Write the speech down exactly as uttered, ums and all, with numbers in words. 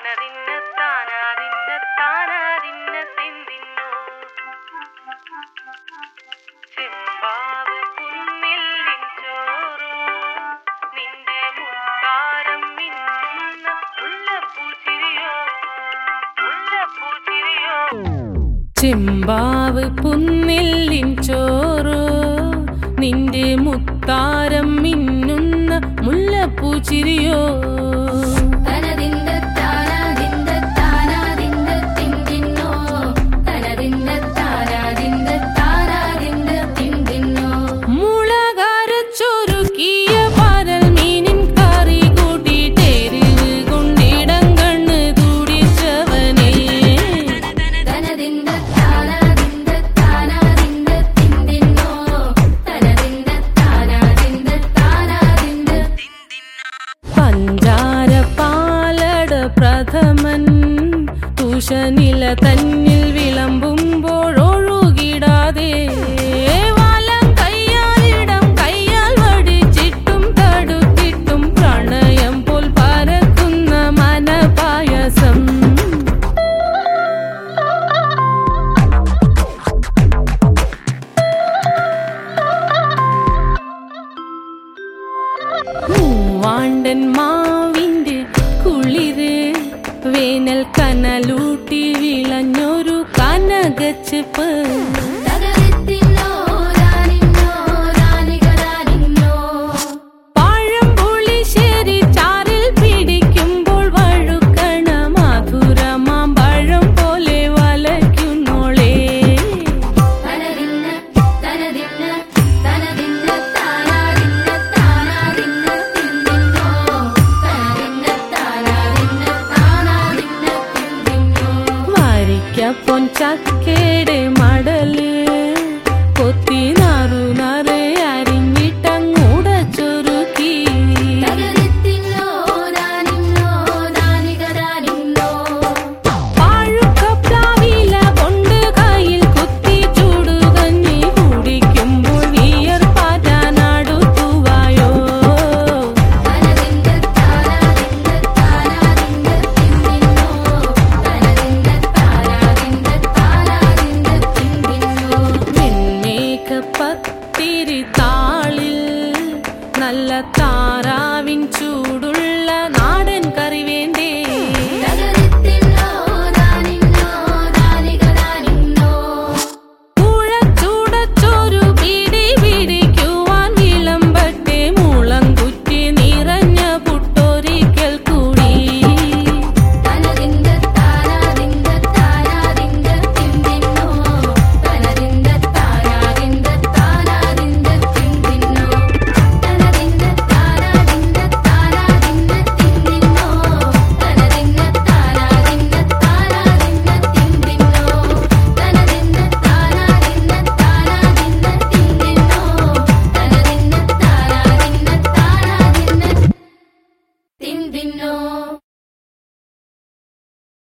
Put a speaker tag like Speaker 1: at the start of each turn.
Speaker 1: ചെമ്പാവ് പുന്നെല്ലിൻ ചോറോ നിന്റെ മുത്താരം മിന്നുന്ന മുല്ലപ്പൂ ചിരിയോ പ്രഥമൻ തുഷനില തന്നിൽ വിളമ്പുമ്പോഴൊഴുകിടാതെ വലം കയ്യാലിടം കയ്യാൽ വടിച്ചിട്ടും തടുത്തിട്ടും പ്രണയം പോൽ പരക്കുന്ന മനപായസം മൂവാണ്ടൻ മാവിന്റെ കുളിര് വേനൽ കനലൂട്ടി വിളഞ്ഞൊരു കനകച്ചെപ്പ് പഴംപുളിശ്ശേരി ചാറിൽ പിടിക്കുമ്പോൾ വഴുക്കണ മധുരമാം പഴം പോലെ വലയ്ക്കുന്നോളേ പൊൻചക്കയുടെ മടല് കൊത്തി നാറു നറെ അരിഞ്ഞിട്ടങ്ങൂട ചൊരുക്കി പാഴുക്കപ്ലാവില കൊണ്ട് കയ്യിൽ കുത്തി ചൂടുകഞ്ഞി കുടിക്കുമ്പോൾ വിയർപ്പാറ്റാനടുത്തുവായോ പത്തിരി താളിൽ നല്ല